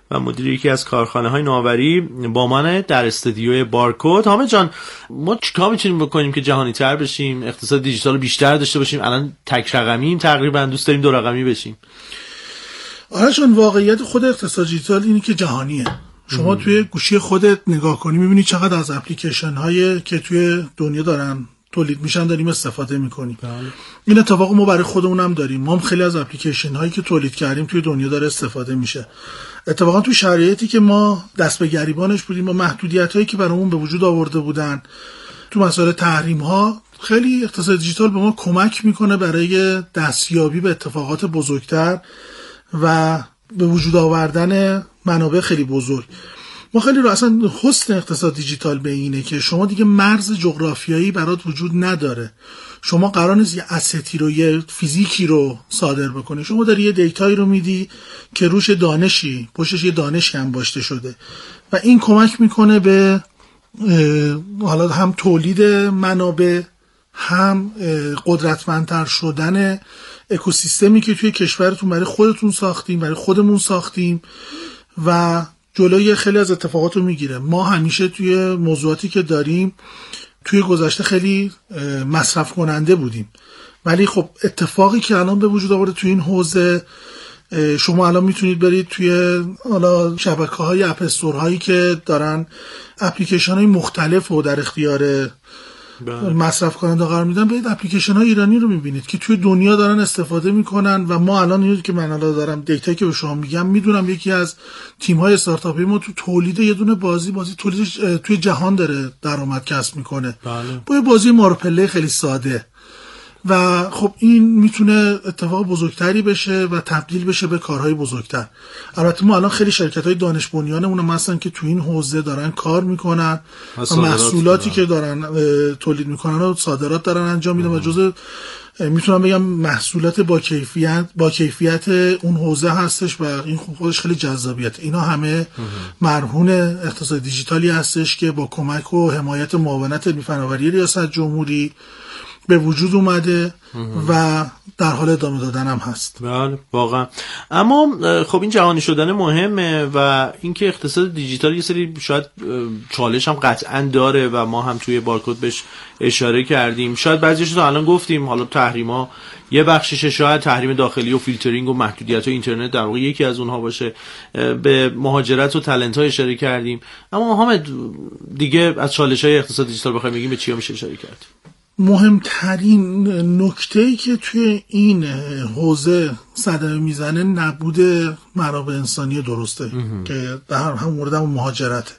و مدیر یکی از کارخانه‌های نوآوری با من در استودیوی بارکد. حامد جان، ما چیکار می‌تونیم بکنیم که جهانی‌تر بشیم، اقتصاد دیجیتال بیشتر داشته باشیم؟ الان تک رقمیم تقریبا، دوست داریم دو رقمی بشیم. آره چون واقعیت خود اقتصاد دیجیتال اینه که جهانیه. شما توی گوشی خودت نگاه کنی می‌بینی چقدر از اپلیکیشن‌هایی که توی دنیا دارن تولید میشن داریم استفاده میکنیم. این اتفاق ما برای خودمون هم داریم. ما هم خیلی از اپلیکیشن هایی که تولید کردیم توی دنیا داره استفاده میشه. اتفاقا توی شرایطی که ما دست به گریبانش بودیم و محدودیت هایی که برامون به وجود آورده بودن تو مسائل تحریم ها، خیلی اقتصاد دیجیتال به ما کمک میکنه برای دستیابی به اتفاقات بزرگتر و به وجود آوردن منابع خیلی بزرگ. ما خیلی رو اصلا حسن اقتصاد دیجیتال به اینه که شما دیگه مرز جغرافیایی برات وجود نداره. شما قرار نیست یه استی رو، یه فیزیکی رو صادر بکنی. شما داری یه دیتایی رو میدی که روش دانشی، پشتش یه دانشی هم باشته شده و این کمک میکنه به حالا هم تولید منابع، هم قدرتمندتر شدن اکوسیستمی که توی کشورتون برای خودتون ساختیم، برای خودمون ساختیم و جلوی خیلی از اتفاقات رو میگیره. ما همیشه توی موضوعاتی که داریم توی گذشته خیلی مصرف کننده بودیم، ولی خب اتفاقی که الان به وجود آورده توی این حوزه، شما الان میتونید برید توی حالا شبکه‌های اپ استور هایی که دارن اپلیکیشن های مختلف رو در اختیار مصرف کننده قرار میدن، برید اپلیکیشن های ایرانی رو میبینید که توی دنیا دارن استفاده میکنن و ما الان اینو که من الان دارم دیتایی که به شما میگم، میدونم یکی از تیم های استارتاپی ما تو تولید یه دونه بازی تولیدش توی جهان داره درآمد کسب میکنه با یه بازی مارپله خیلی ساده و خب این میتونه اتفاق بزرگتری بشه و تبدیل بشه به کارهای بزرگتر. البته ما الان خیلی شرکت‌های دانش بنیانمون هم هستن که تو این حوزه دارن کار میکنن و محصولاتی که دارن تولید میکنن و صادرات دارن انجام میدن و جزء میتونم بگم محصولات با کیفیت اون حوزه هستش و این خودش خیلی جذابیت. اینا همه مرهون اقتصاد دیجیتالی هستش که با کمک و حمایت معاونت علمی فناوری ریاست جمهوری به وجود اومده و در حال ادامه دادن هم هست. بله واقعا. اما خب این جهانی شدن مهمه و اینکه اقتصاد دیجیتال یه سری شاید چالش هم قطعا داره و ما هم توی بارکد بهش اشاره کردیم. شاید بعضیش رو الان گفتیم، حالا تحریما یه بخشش، شاید تحریم داخلی و فیلترینگ و محدودیت‌های اینترنت در واقع یکی از اونها باشه. به مهاجرت و تالنت‌ها اشاره کردیم. اما حامد دیگه از چالش‌های اقتصاد دیجیتال بخوایم بگیم به چیا میشه اشاره کرد؟ مهمترین نکته‌ای که توی این حوزه صدمه میزنه نبود منابع انسانی درسته که در هم مورد هم مهاجرته.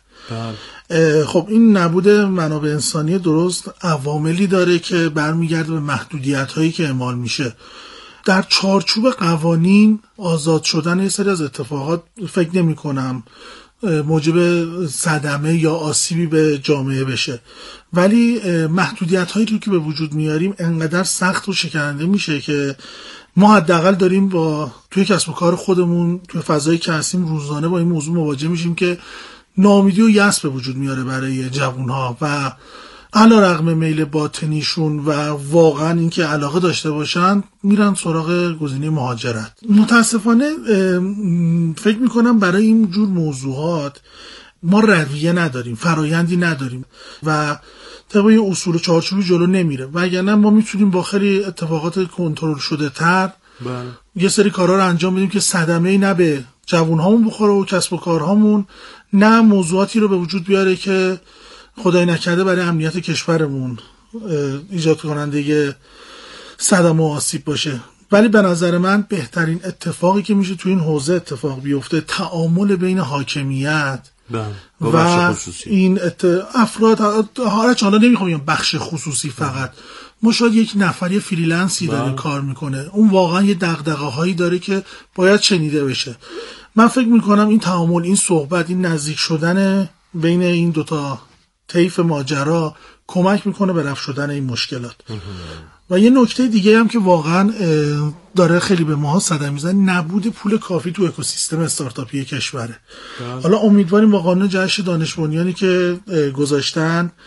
خب این نبود منابع انسانی درست عواملی داره که برمیگرده به محدودیت‌هایی که اعمال میشه. در چارچوب قوانین آزاد شدن یه سری از اتفاقات فکر نمی کنم موجب صدمه یا آسیبی به جامعه بشه، ولی محدودیت هایی رو که به وجود میاریم انقدر سخت و شکننده میشه که ما حداقل داریم با توی کسب و کار خودمون توی فضایی که هستیم روزانه با این موضوع مواجه میشیم که ناامیدی و یأس به وجود میاره برای جوانها و علیرغم میل باطنیشون و واقعا اینکه علاقه داشته باشن میرن سراغ گزینه مهاجرت. متاسفانه فکر میکنم برای این جور موضوعات ما رویه نداریم، فرایندی نداریم و طبق اصول و چارچوبی جلو نمیره، وگرنه ما میتونیم با خیلی اتفاقات کنترل شده تر یه سری کارا رو انجام بدیم که صدمه‌ای نه به جوانهامون بخوره و کسب و کارهامون، نه موضوعاتی رو به وجود بیاره که خدای نکرده برای امنیت کشورمون ایجاد کننده صدمه و آسیب باشه. ولی به نظر من بهترین اتفاقی که میشه تو این حوزه اتفاق بیفته تعامل بین حاکمیت و این افراد. حالا نمیخوام بگم بخش خصوصی فقط، ما شاید یک نفری فریلنسی داره کار میکنه، اون واقعا یه دغدغه‌هایی داره که باید شنیده بشه. من فکر میکنم این تعامل، این صحبت، این نزدیک شدن بین این دوتا طیف ماجرا کمک میکنه به رفع شدن این مشکلات. و یه نکته دیگه هم که واقعا داره خیلی به ماها صدمه میزنه، نبود پول کافی تو اکوسیستم استارتاپی کشوره. حالا امیدواریم با قانون جهش دانش بنیانی که گذاشتن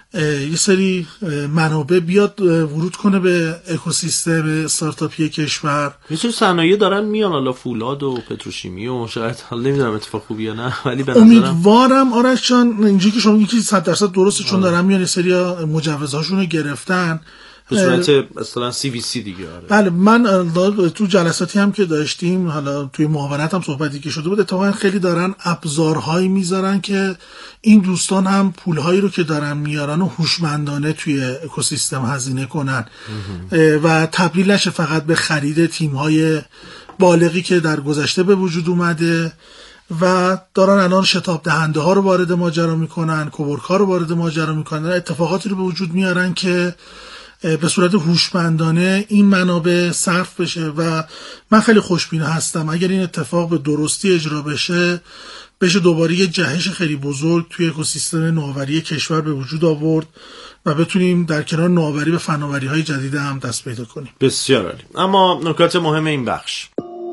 یه سری منابع بیاد ورود کنه به اکوسیستم استارتاپی کشور. یه سری صنایع دارن میان، حالا فولاد و پتروشیمی و شاید، حالا نمیدونم اتفاق خوبی یا نه، ولی به نظرم امیدوارم آرش جان اینجوری که شما میگید 100% درسته، چون دارن میان یه سری مجوزهاشون رو گرفتن به صورت مثلا CVC دیگه. بله، من تو جلساتی هم که داشتیم، حالا توی معاونت هم صحبتی که شده بود، اتفاقا خیلی دارن ابزارهایی میذارن که این دوستان هم پولهایی رو که دارن میارن و هوشمندانه توی اکوسیستم هزینه کنن و تبدیل نشه فقط به خرید تیم‌های بالغی که در گذشته به وجود اومده و دارن الان شتاب دهنده ها رو وارد ماجرا میکنن، کوورک ها رو وارد ماجرا میکنن، اتفاقاتی رو به وجود میارن که به صورت هوشمندانه این منابع صرف بشه و من خیلی خوشبین هستم اگر این اتفاق به درستی اجرا بشه دوباره یه جهش خیلی بزرگ توی اکوسیستم نوآوری کشور به وجود آورد و بتونیم در کنار نوآوری به فناوری‌های جدید هم دست پیدا کنیم. بسیار عالی. اما نکات مهم این بخش،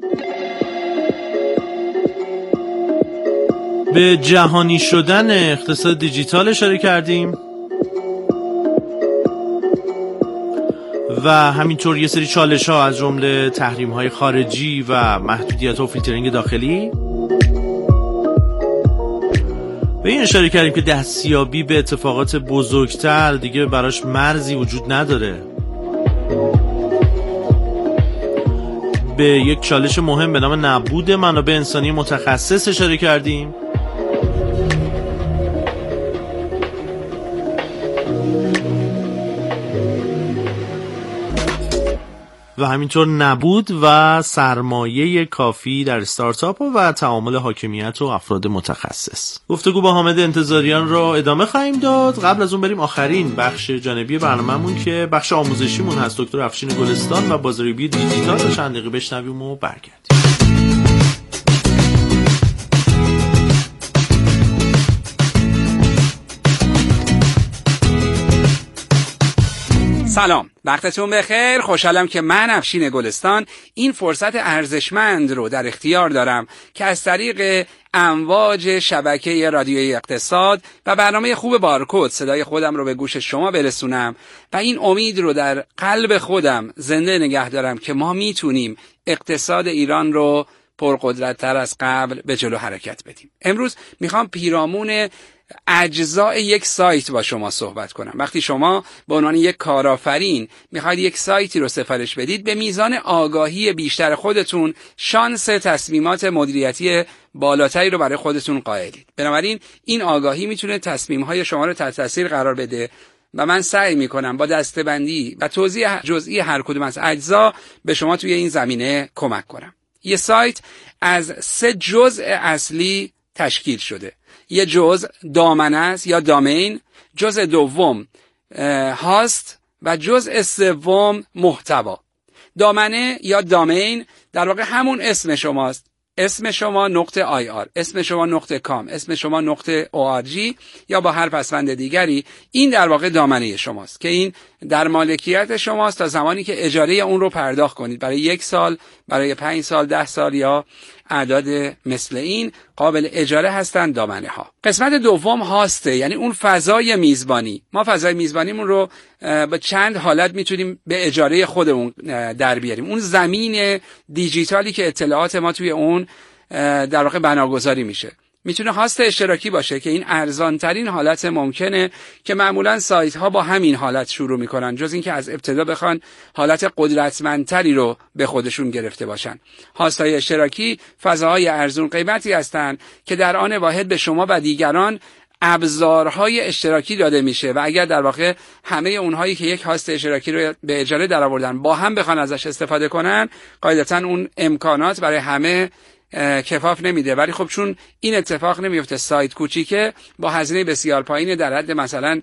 به جهانی شدن اقتصاد دیجیتال اشاره کردیم و همینطور یه سری چالش ها از جمله تحریم های خارجی و محدودیت و فیلترینگ داخلی. به این اشاره کردیم که دستیابی به اتفاقات بزرگتر دیگه براش مرزی وجود نداره. به یک چالش مهم به نام نبود منابع انسانی متخصص اشاره کردیم و همینطور نبود و سرمایه کافی در استارتاپ و تعامل حاکمیت و افراد متخصص. گفتگو با حامد انتظاریان را ادامه خواهیم داد. قبل از اون بریم آخرین بخش جانبی برنامه‌مون که بخش آموزشیمون هست. دکتر افشین گلستان و بازاریابی دیجیتال رو چند دقیقه بشنویم و برگردیم. سلام، وقتتون بخیر. خوشحالم که من افشین گلستان این فرصت ارزشمند رو در اختیار دارم که از طریق امواج شبکه رادیویی اقتصاد و برنامه خوب بارکد صدای خودم رو به گوش شما برسونم و این امید رو در قلب خودم زنده نگه دارم که ما میتونیم اقتصاد ایران رو پرقدرت‌تر از قبل به جلو حرکت بدیم. امروز میخوام پیرامون اجزای یک سایت با شما صحبت کنم. وقتی شما به عنوان یک کارآفرین میخواید یک سایتی رو سفارش بدید، به میزان آگاهی بیشتر خودتون شانس تصمیمات مدیریتی بالاتری رو برای خودتون قائلید. بنابراین این آگاهی میتونه تصمیم‌های شما رو تحت تاثیر قرار بده و من سعی میکنم با دسته‌بندی و توضیح جزئی هر کدوم از اجزا به شما توی این زمینه کمک کنم. یه سایت از 3 جزء اصلی تشکیل شده. یه جزء دامنه است یا دامین، جزء دوم هاست و جزء سوم محتوا. دامنه یا دامین در واقع همون اسم شماست. اسم شما .ir، اسم شما .com، اسم شما .org یا با هر پسوند دیگری، این در واقع دامنه شماست که این در مالکیت شماست تا زمانی که اجاره اون رو پرداخت کنید. برای 1 سال، برای 5 سال، 10 سال یا اعداد مثل این قابل اجاره هستند دامنه ها. قسمت دوم هاسته، یعنی اون فضای میزبانی. ما فضای میزبانیمون رو با چند حالت میتونیم به اجاره خودمون در بیاریم. اون زمین دیجیتالی که اطلاعات ما توی اون در واقع بناگذاری میشه. میتونه هاست اشتراکی باشه که این ارزان ترین حالت ممکنه که معمولا سایت ها با همین حالت شروع میکنن، جز اینکه از ابتدا بخوان حالت قدرتمندتری رو به خودشون گرفته باشن. هاست های اشتراکی فضاهای ارزون قیمتی هستند که در آن واحد به شما و دیگران ابزارهای اشتراکی داده میشه و اگر در واقع همه اونهایی که یک هاست اشتراکی رو به اجاره درآوردن با هم بخوان ازش استفاده کنن، قاعدتاً اون امکانات برای همه کفاف نمیده. ولی خب چون این اتفاق نمیفته، سایت کوچیکه با هزینه بسیار پایین در حد مثلا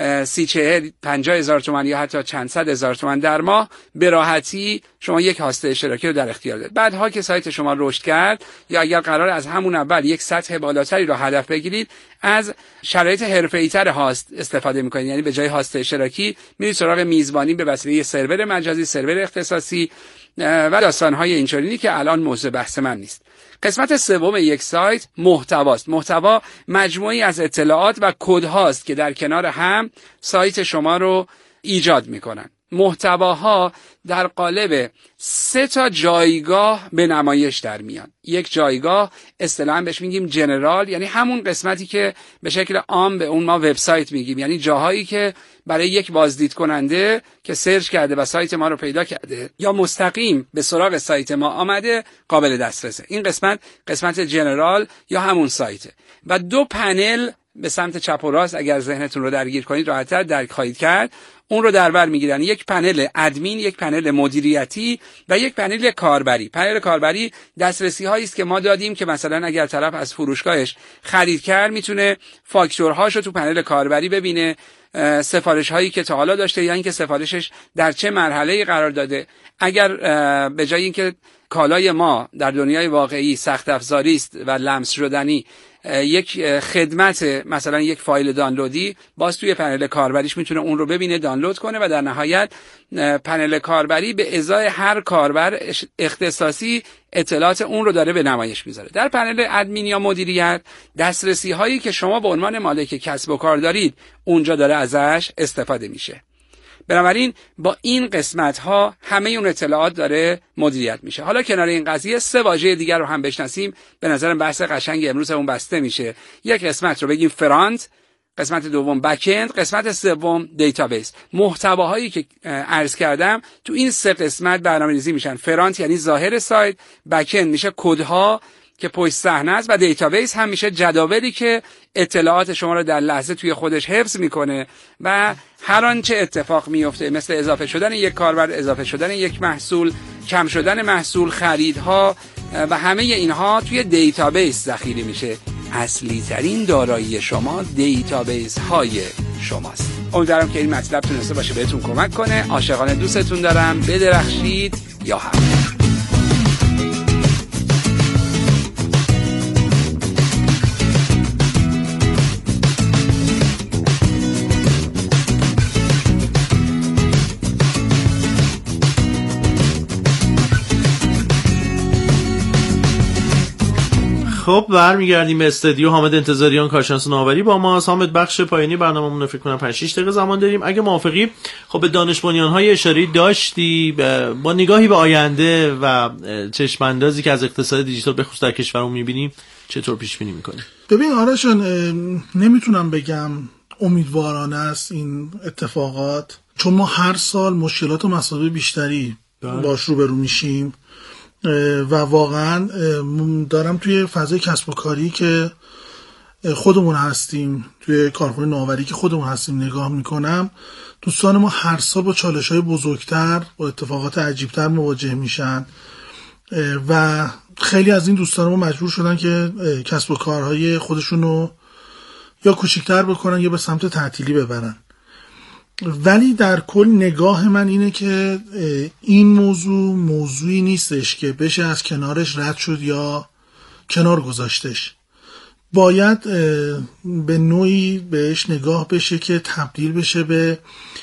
30-40-50 هزار تومان یا حتی چند صد هزار تومان در ماه، به راحتی شما یک هاست اشتراکی رو در اختیار دارید. بعدها که سایت شما رشد کرد یا اگر قرار از همون اول یک سطح بالاتری رو هدف بگیرید، از شرایط حرفه‌ای‌تر هاست استفاده می‌کنید. یعنی به جای هاست اشتراکی میرید سراغ میزبانی به وسیله سرور مجازی، سرور اختصاصی و داستان‌های اینچنینی که الان موضوع بحث من نیست. قسمت سوم یک سایت محتواست. محتوا مجموعی از اطلاعات و کدهاست که در کنار هم سایت شما رو ایجاد میکنن. محتواها در قالب 3 جایگاه به نمایش در میان. یک جایگاه اصطلاحاً بهش میگیم جنرال، یعنی همون قسمتی که به شکل عام به اون ما وبسایت میگیم، یعنی جاهایی که برای یک بازدید کننده که سرچ کرده و سایت ما رو پیدا کرده یا مستقیم به سراغ سایت ما آمده قابل دسترسه. این قسمت جنرال یا همون سایته. و 2 پنل به سمت چپ و راست اگر ذهنتون رو درگیر کنید راحت‌تر درک خواهید کرد، اون رو در بر میگیرن. یک پنل ادمین، یک پنل مدیریتی و یک پنل کاربری. پنل کاربری دسترسی هایی است که ما دادیم که مثلا اگر طرف از فروشگاهش خرید کرد میتونه فاکتورهاشو تو پنل کاربری ببینه، سفارش هایی که تا حالا داشته یا اینکه سفارشش در چه مرحله‌ای قرار داده. اگر به جای اینکه کالای ما در دنیای واقعی سخت افزاری است و لمس شدنی، یک خدمت مثلا یک فایل دانلودی، باز توی پنل کاربریش میتونه اون رو ببینه، دانلود کنه و در نهایت پنل کاربری به ازای هر کاربر اختصاصی اطلاعات اون رو داره به نمایش میذاره. در پنل ادمین یا مدیریت دسترسی هایی که شما به عنوان مالک کسب و کار دارید اونجا داره ازش استفاده میشه. بنابراین با این قسمت ها همه اون اطلاعات داره مدیریت میشه. حالا کنار این قضیه 3 واژه دیگر رو هم بشناسیم. به نظرم بحث قشنگ امروز اون بسته میشه. یک قسمت رو بگیم فرانت، قسمت دوم بک‌اند، قسمت سوم دیتابیس. محتواهایی که عرض کردم تو این 3 قسمت برنامه‌ریزی میشن. فرانت یعنی ظاهر سایت، بک‌اند میشه کدها که پشت صحنه است و دیتابیس هم میشه جداولی که اطلاعات شما رو در لحظه توی خودش حفظ میکنه و هر آنچه اتفاق میفته مثل اضافه شدن یک کاربر، اضافه شدن یک محصول، کم شدن محصول، خریدها و همه اینها توی دیتابیس ذخیره میشه. اصلی ترین دارایی شما دیتابیس های شماست. امیدوارم که این مطلب تونسته باشه بهتون کمک کنه. عاشقانه دوستتون دارم. بدرخشید یا هم. خب برمیگردیم به استودیو. حامد انتظاریان کارشناس نوآوری با ما. حامد بخش پایانی برنامه‌مون رو فکر کنم 5-6 دقیقه زمان داریم. اگه موافقی خب به دانش بنیان‌های اشاره‌ای داشتی با نگاهی به آینده و چشم اندازی که از اقتصاد دیجیتال به خصوص در کشورمون می‌بینیم چطور پیش بینی می‌کنی؟ ببین آرشون، نمیتونم بگم امیدوارانه است این اتفاقات، چون ما هر سال مشکلات و مسائل بیشتری باش روبرو میشیم و واقعا دارم توی فضای کسب و کاری که خودمون هستیم، توی کارخونه نوآوری که خودمون هستیم نگاه میکنم. دوستان ما هر سال با چالش‌های بزرگتر، با اتفاقات عجیبتر مواجه میشن و خیلی از این دوستان ما مجبور شدن که کسب و کارهای خودشون رو یا کوچیک‌تر بکنن یا به سمت تعطیلی ببرن. ولی در کل نگاه من اینه که این موضوعی نیستش که بشه از کنارش رد شد یا کنار گذاشتش. باید به نوعی بهش نگاه بشه که تبدیل بشه به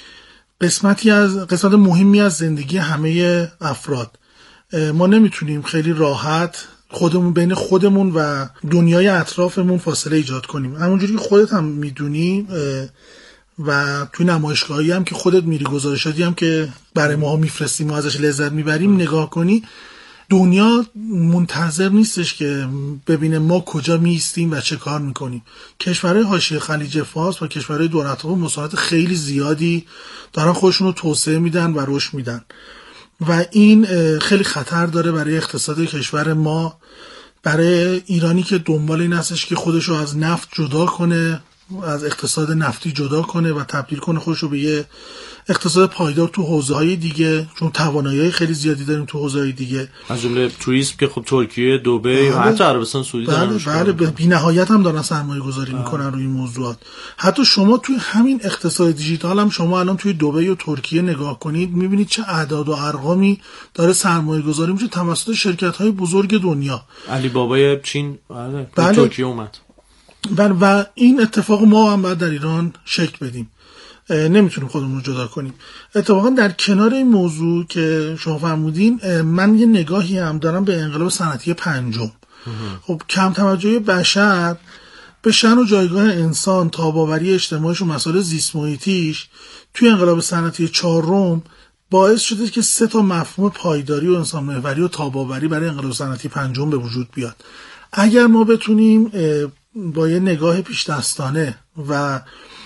قسمت مهمی از زندگی همه افراد. ما نمیتونیم خیلی راحت بین خودمون و دنیای اطرافمون فاصله ایجاد کنیم. همونجوری که خودت هم میدونی و توی نمایشگاهی هم که خودت میری، گزارشاتی هم که برای ما میفرستیم و ازش لذت میبریم، نگاه کنی دنیا منتظر نیستش که ببینه ما کجا میستیم و چه کار میکنیم. کشورهای حاشیه خلیج فارس و کشورهای دور اطراف مساحت خیلی زیادی دارن خودشون رو توسعه میدن و رشد میدن و این خیلی خطر داره برای اقتصاد کشور ما، برای ایرانی که دنبال این هستش که خودش رو از نفت جدا کنه، از اقتصاد نفتی جدا کنه و تبدیل کنه خودش رو به یه اقتصاد پایدار تو حوزه‌های دیگه، چون توانایی خیلی زیادی داریم تو حوزه‌های دیگه، از جمله توریسم که خب ترکیه، دبی و حتی عربستان سعودی دارن. بله بی‌نهایت هم دارن سرمایه‌گذاری میکنن روی این موضوعات. حتی شما توی همین اقتصاد دیجیتال هم شما الان توی دبی و ترکیه نگاه کنید میبینید چه اعداد و ارقامی داره سرمایه‌گذاری میشه توسط شرکت‌های بزرگ دنیا. علی بابای چین بله. ترکیه اومد. و این اتفاق ما هم باید در ایران شکل بدیم، نمیتونیم خودمون رو جدا کنیم. اتفاقا در کنار این موضوع که شما فرمودین، من یه نگاهی هم دارم به انقلاب صنعتی 5. خب کم توجهی بشر به شأن و جایگاه انسان، تاباوری اجتماعیش و مسائل زیست محیطیش توی انقلاب صنعتی چهارم باعث شده که 3 مفهوم پایداری و انسان محوری و تاباوری برای انقلاب صنعتی پنجم به وجود بیاد. اگر ما بتونیم با یه نگاه پیش‌دستانه و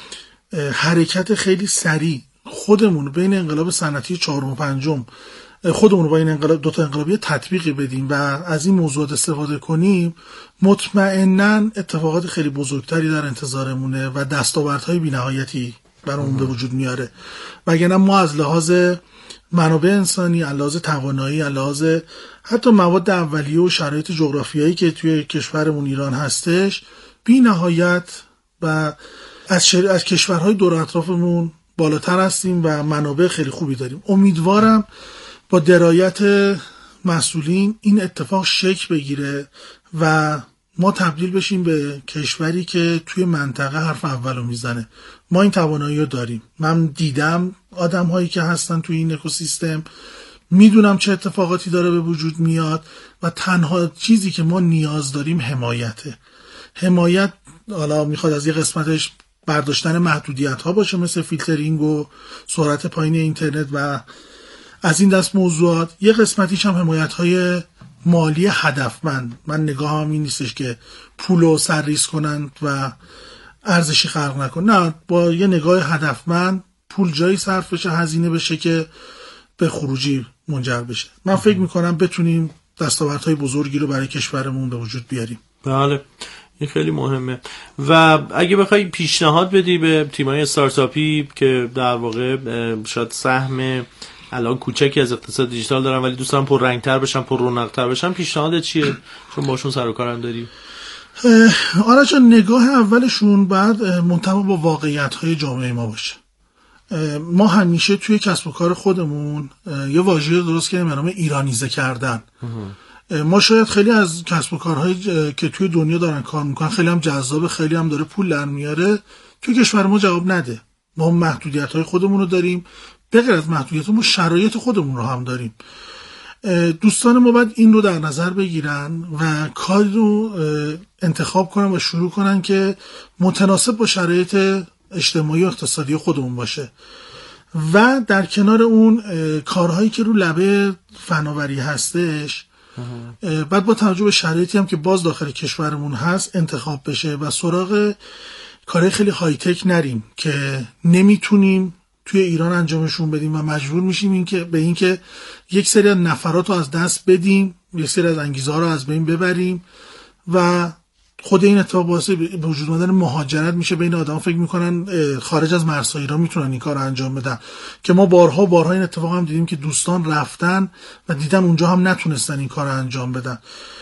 حرکت خیلی سریع خودمون بین انقلاب صنعتی چهارم و پنجم خودمون با این انقلاب 2 انقلابی تطبیقی بدیم و از این موضوعات استفاده کنیم، مطمئناً اتفاقات خیلی بزرگتری در انتظارمونه و دستاوردهای بی‌نهایتی برامون به وجود میاره. وگرنه ما از لحاظ منابع انسانی، از لحاظ توانایی، از لحاظ حتی مواد اولیه و شرایط جغرافیایی که توی کشورمون ایران هستش بی‌نهایت و از کشورهای دور اطرافمون بالاتر هستیم و منابع خیلی خوبی داریم. امیدوارم با درایت مسئولین این اتفاق شکل بگیره و ما تبدیل بشیم به کشوری که توی منطقه حرف اولو میزنه. ما این توانایی رو داریم. من دیدم آدم هایی که هستن توی این اکوسیستم، میدونم چه اتفاقاتی داره به وجود میاد و تنها چیزی که ما نیاز داریم حمایته. حمایت حالا میخواد از یه قسمتش برداشتن محدودیت ها باشه مثل فیلترینگ و سرعت پایین اینترنت و از این دست موضوعات، یه قسمتیش هم حمایت های مالی هدفمند. من نگاهم این نیستش که پولو سرریز کنن و ارزشی خلق نکن، نه، با یه نگاه هدفمند پول جایی صرف بشه، هزینه بشه که به خروجی منجر بشه. من فکر میکنم بتونیم دستاوردهای بزرگی رو برای کشورمون به وجود بیاریم. بله، این خیلی مهمه. و اگه بخوای پیشنهاد بدی به تیمای استارتاپی که در واقع شاید سهم الان کوچکی از اقتصاد دیجیتال دارن ولی دوست دارن پر رنگ‌تر بشن، پر رونق‌تر بشن، پیشنهادت چیه؟ چون باشون سر و کارم داری. آره جان، نگاه اولشون بعد منطبق با واقعیت‌های جامعه ما باشه. ما همیشه توی کسب و کار خودمون یه واژه درست کردیم به نام ایرانیزه کردن. ما شاید خیلی از کسب و کارهایی که توی دنیا دارن کار میکنن خیلی هم جذاب، خیلی هم داره پول در میاره، توی کشور ما جواب نده. ما محدودیت‌های خودمون رو داریم، به غیر از محدودیت ما شرایط خودمون رو هم داریم. دوستان ما باید این رو در نظر بگیرن و کاری رو انتخاب کنن و شروع کنن که متناسب با شرایط اجتماعی و اقتصادی خودمون باشه و در کنار اون کارهایی که رو لبه فناوری هستش بعد با توجه به شرایطی هم که باز داخل کشورمون هست انتخاب بشه و سراغ کارهای خیلی های تک نریم که نمیتونیم توی ایران انجامشون بدیم و مجبور میشیم این که یک سری از نفرات رو از دست بدیم، یک سری از انگیزه ها رو از بین ببریم و خود این اتفاق باعث به وجود اومدن مهاجرت میشه. بین آدم فکر میکنن خارج از مرزهای ایران میتونن این کار رو انجام بدن، که ما بارها این اتفاق هم دیدیم که دوستان رفتن و دیدن اونجا هم نتونستن این کار رو انجام بدن.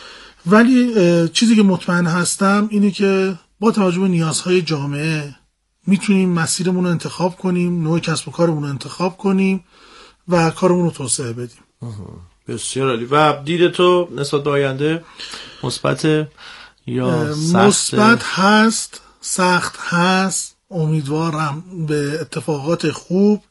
ولی چیزی که مطمئن هستم اینه که با توجه به نیازهای جامعه میتونیم مسیرمون رو انتخاب کنیم، نوع کسب و کارمون رو انتخاب کنیم و کارمون رو توسعه بدیم. بسیار عالی. و دید تو نسبت به آینده مثبت یا سخت؟ مثبت هست، سخت هست، امیدوارم به اتفاقات خوب،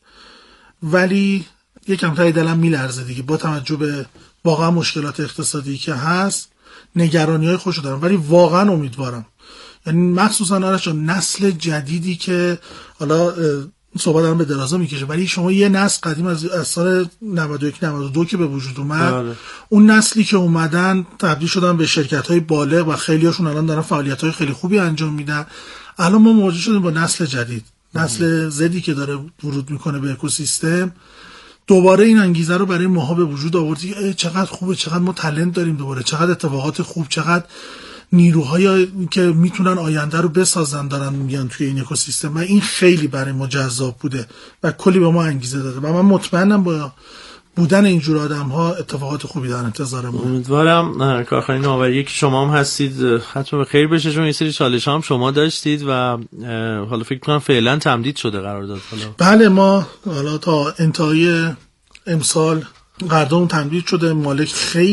ولی یکم تای دلم میلرزه دیگه با توجه به واقعا مشکلات اقتصادی که هست. نگرانی‌های خوشو دارم ولی واقعا امیدوارم، یعنی مخصوصا آرشان نسل جدیدی که حالا صحبت دارم به درازا میکشه، ولی شما یه نسل قدیم از سال 91-92 که به وجود اومد اون نسلی که اومدن تبدیل شدن به شرکت‌های بالغ و خیلیاشون الان دارن فعالیت‌های خیلی خوبی انجام میدن. الان ما مواجه شدیم با نسل جدید، نسل زدی که داره ورود میکنه به اکوسیستم. دوباره این انگیزه رو برای ماها به وجود آوردی، چقدر خوبه، چقدر ما تالنت داریم، دوباره چقدر اتفاقات خوب، چقدر نیروهایی که میتونن آینده رو بسازن دارن میان توی این اکوسیستم و این خیلی برای ما جذاب بوده و کلی به ما انگیزه داده و من مطمئنم با بودن اینجور آدم‌ها اتفاقات خوبی در انتظارمون. امیدوارم کارخانه نوآوری که شما هم هستید ختم به خیر بشه، چون یه سری چالش‌ها هم شما داشتید و حالا فکر کنم فعلا تمدید شده قرارداد. بله، ما حالا تا انتهای امسال قراردادمون تمدید شده. مالک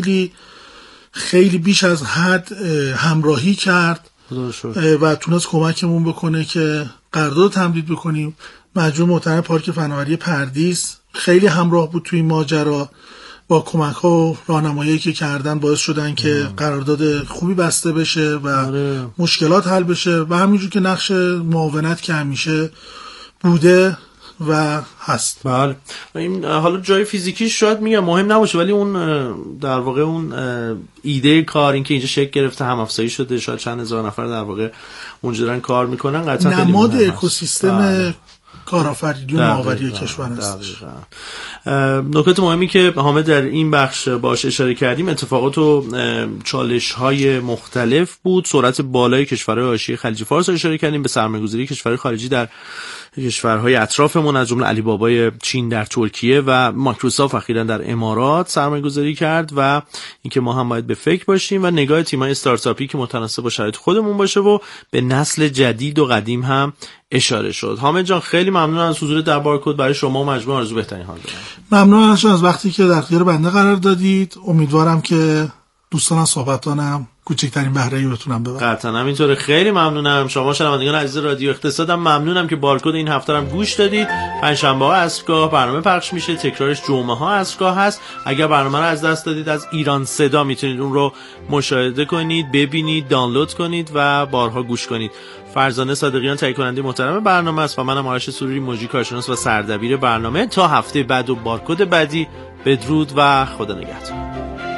خیلی بیش از حد همراهی کرد و تونست کمکمون بکنه که قرارداد تمدید بکنیم. مجموعه محترم پارک فناوری پردیس خیلی همراه بود توی این ماجرا با کمک ها و راهنمایی که کردن باعث شدن که قرارداد خوبی بسته بشه و مشکلات حل بشه و همینجور که نقش معاونت که همیشه بوده و هست. بله. این حالا جای فیزیکیش شاید میگم مهم نباشه، ولی اون در واقع اون ایده کار، این که اینجا شکل گرفته، هم افزایی شده، شاید چند هزار نفر در واقع اونجا دارن کار میکنن، قطعا نماد اکوسیستم کارآفرینی و نوآوری کشور هست. نکات مهمی که حامد در این بخش باش اشاره کردیم، اتفاقات و چالش‌های مختلف بود. سرعت بالای کشورهای حاشیه خلیج فارس اشاره کردیم، به سرمایه‌گذاری کشورهای خارجی در کشورهای اطرافمون از جمله علی بابای چین در ترکیه و مایکروسافت اخیراً در امارات سرمایه‌گذاری کرد و اینکه ما هم باید به فکر باشیم و نگاه تیم‌های استارتاپی که متناسب با شرایط خودمون باشه و به نسل جدید و قدیم هم اشاره شد. حامد جان خیلی ممنون از حضور در بارکد. برای شما و مجموعه آرزو بهترین حال دارم. ممنون از وقتی که در اختیار بنده قرار دادید. امیدوارم که دوستان از صحبتانم کوچکترین بهره‌ای بتونم ببرم. قطعاً همینطوره. خیلی ممنونم. شما شنوندگان عزیز رادیو اقتصادم ممنونم که بارکد این هفته هم گوش دادید. پنجشنبه‌ها عصرگاه برنامه پخش میشه، تکرارش جمعه‌ها عصرگاه هست. اگر برنامه رو از دست دادید، از ایران صدا میتونید اون رو مشاهده کنید، ببینید، دانلود کنید و بارها گوش کنید. فرزانه صادقیان تهیه کننده محترم برنامه است و منم آرش سروری مجری کارشناس و سردبیر برنامه. تا هفته بعد و بارکد بعدی، بدرود و خدا نگهدار.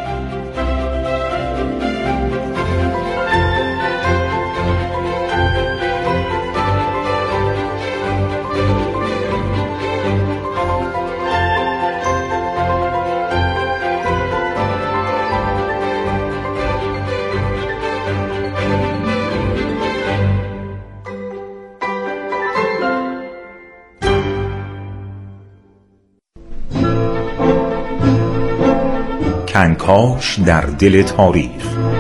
کنکاش در دل تاریخ،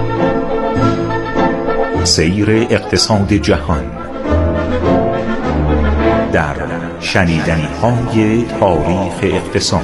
سیر اقتصاد جهان در شنیدنی‌های تاریخ اقتصاد.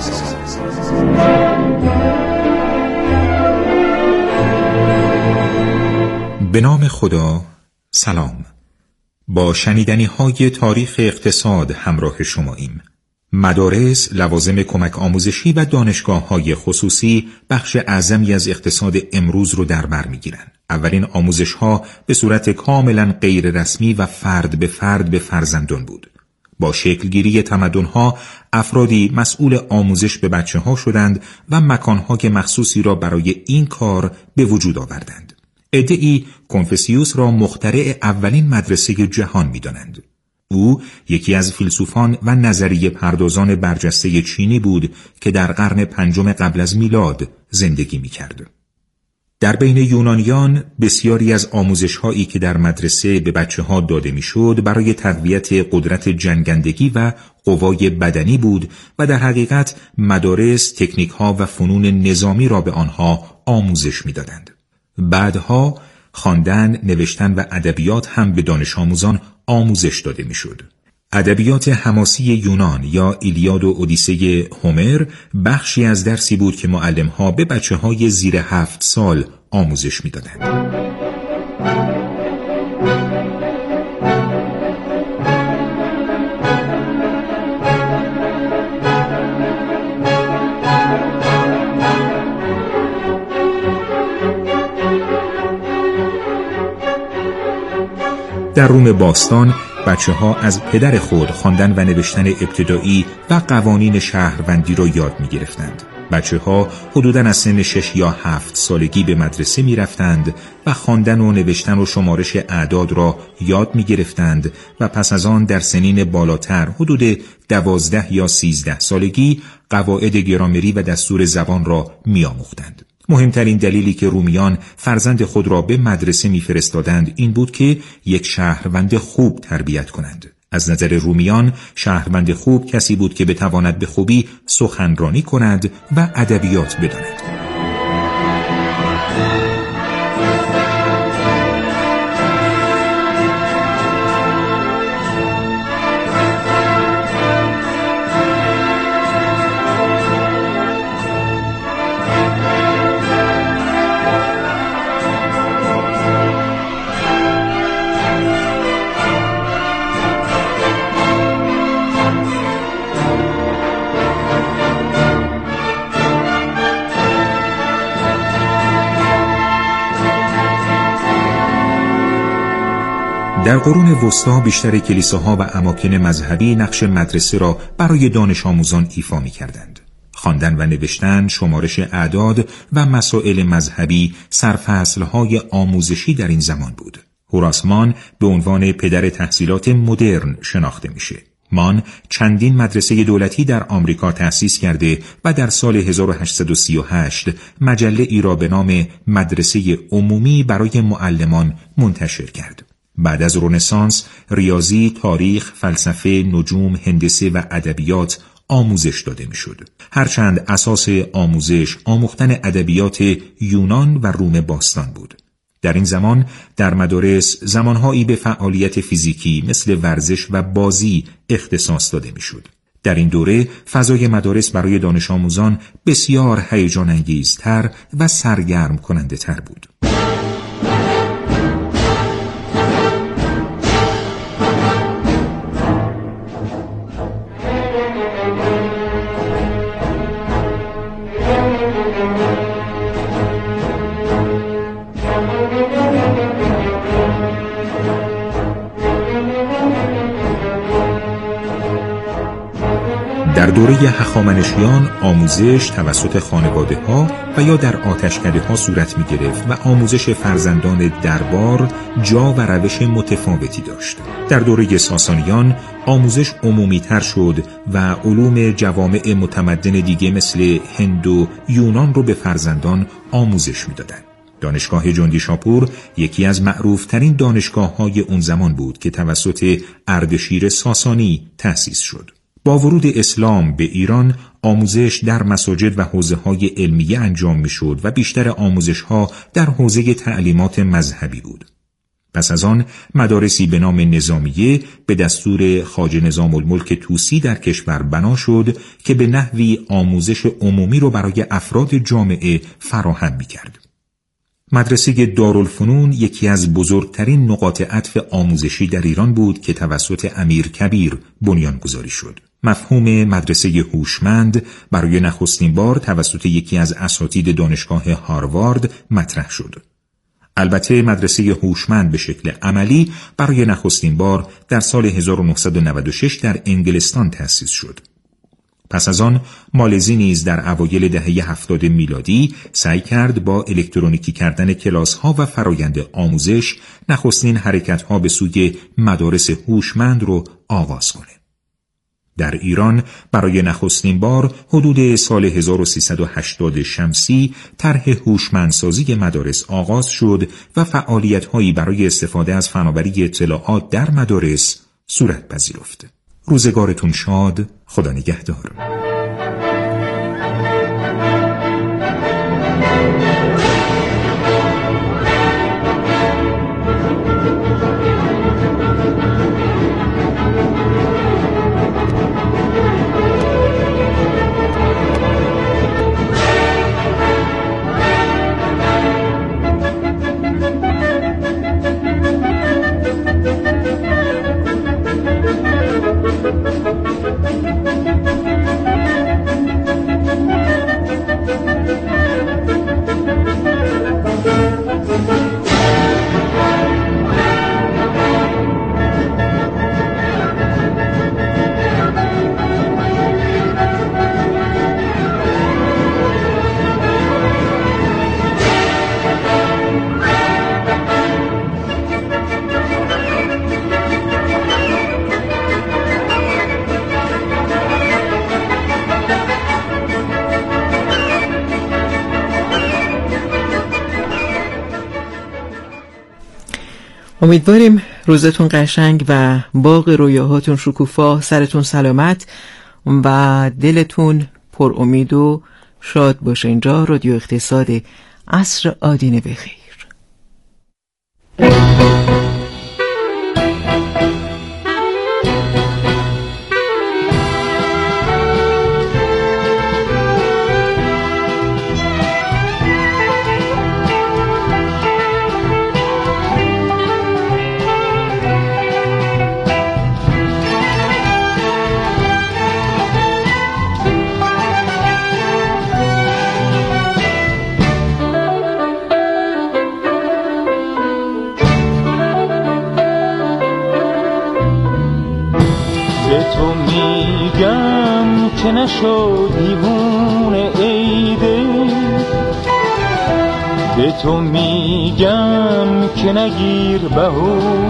به نام خدا. سلام. با شنیدنی‌های تاریخ اقتصاد همراه شماییم. مدارس، لوازم کمک آموزشی و دانشگاه‌های خصوصی بخش اعظمی از اقتصاد امروز رو در بر می‌گیرند. اولین آموزش‌ها به صورت کاملاً غیر رسمی و فرد به فرزندان بود. با شکلگیری تمدن‌ها، افرادی مسئول آموزش به بچه‌ها شدند و مکان‌های مخصوصی را برای این کار به وجود آوردند. عده‌ای کنفوسیوس را مخترع اولین مدرسه جهان می‌دانند. او یکی از فیلسوفان و نظریه پردازان برجسته چینی بود که در قرن پنجم قبل از میلاد زندگی می‌کرد. در بین یونانیان بسیاری از آموزش‌هایی که در مدرسه به بچه‌ها داده می‌شد برای تقویت قدرت جنگندگی و قوای بدنی بود و در حقیقت مدارس تکنیک‌ها و فنون نظامی را به آنها آموزش می‌دادند. بعدها خواندن، نوشتن و ادبیات هم به دانش آموزان آموزش داده میشد. ادبیات حماسی یونان یا ایلیاد و اودیسه هومر بخشی از درسی بود که معلم‌ها به بچه‌های زیر 7 سال آموزش میدادند. در روم باستان بچه‌ها از پدر خود خواندن و نوشتن ابتدایی و قوانین شهروندی را یاد می‌گرفتند. بچه‌ها حدوداً از سن 6 یا 7 سالگی به مدرسه می‌رفتند و خواندن و نوشتن و شمارش اعداد را یاد می‌گرفتند و پس از آن در سنین بالاتر حدود 12 یا 13 سالگی قواعد گرامری و دستور زبان را می‌آموختند. مهمترین دلیلی که رومیان فرزند خود را به مدرسه می‌فرستادند این بود که یک شهروند خوب تربیت کنند. از نظر رومیان شهروند خوب کسی بود که بتواند به خوبی سخنرانی کند و ادبیات بداند. در قرون وسطی بیشتر کلیساها و اماکن مذهبی نقش مدرسه را برای دانش آموزان ایفا می‌کردند. خواندن و نوشتن، شمارش اعداد و مسائل مذهبی سرفصل‌های آموزشی در این زمان بود. هوراس مان به عنوان پدر تحصیلات مدرن شناخته میشه. مان چندین مدرسه دولتی در آمریکا تأسیس کرده و در سال 1838 مجله ای را به نام مدرسه عمومی برای معلمان منتشر کرد. بعد از رنسانس ریاضی، تاریخ، فلسفه، نجوم، هندسه و ادبیات آموزش داده میشد. هرچند اساس آموزش آموختن ادبیات یونان و روم باستان بود. در این زمان در مدارس زمانهایی به فعالیت فیزیکی مثل ورزش و بازی اختصاص داده میشد. در این دوره فضای مدارس برای دانش آموزان بسیار هیجان انگیزتر و سرگرم کننده تر بود. در دوره هخامنشیان آموزش توسط خانواده‌ها و یا در آتشکده‌ها صورت می‌گرفت و آموزش فرزندان دربار جا و روش متفاوتی داشت. در دوره ساسانیان آموزش عمومی‌تر شد و علوم جوامع متمدن دیگه مثل هند و یونان رو به فرزندان آموزش می‌دادند. دانشگاه جندی شاپور یکی از معروفترین دانشگاه‌های اون زمان بود که توسط اردشیر ساسانی تأسیس شد. با ورود اسلام به ایران آموزش در مساجد و حوزه‌های علمیه انجام می‌شد و بیشتر آموزش‌ها در حوزه تعلیمات مذهبی بود. پس از آن مدارسی به نام نظامیه به دستور خواجه نظام الملک طوسی در کشور بنا شد که به نحوی آموزش عمومی را برای افراد جامعه فراهم می‌کرد. مدرسه دارالفنون یکی از بزرگترین نقاط عطف آموزشی در ایران بود که توسط امیر کبیر بنیانگذاری شد. مفهوم مدرسه هوشمند برای نخستین بار توسط یکی از اساتید دانشگاه هاروارد مطرح شد. البته مدرسه هوشمند به شکل عملی برای نخستین بار در سال 1996 در انگلستان تأسیس شد. پس از آن مالزی نیز در اوایل دهه 70 میلادی سعی کرد با الکترونیکی کردن کلاس‌ها و فرایند آموزش نخستین حرکت‌ها به سوی مدارس هوشمند رو آغاز کنه. در ایران برای نخستین بار حدود سال 1380 شمسی طرح هوشمندسازی مدارس آغاز شد و فعالیت‌هایی برای استفاده از فناوری اطلاعات در مدارس صورت پذیرفت. روزگارتون شاد، خدا نگهدار. امیدواریم روزتون قشنگ و باغ رویاهاتون شکوفا، سرتون سلامت و دلتون پر امید و شاد باشه. اینجا رادیو اقتصاد عصر آدینه بخیر. تو میگم که نشو دیوونه ای دل، به تو میگم که نگیر بهونه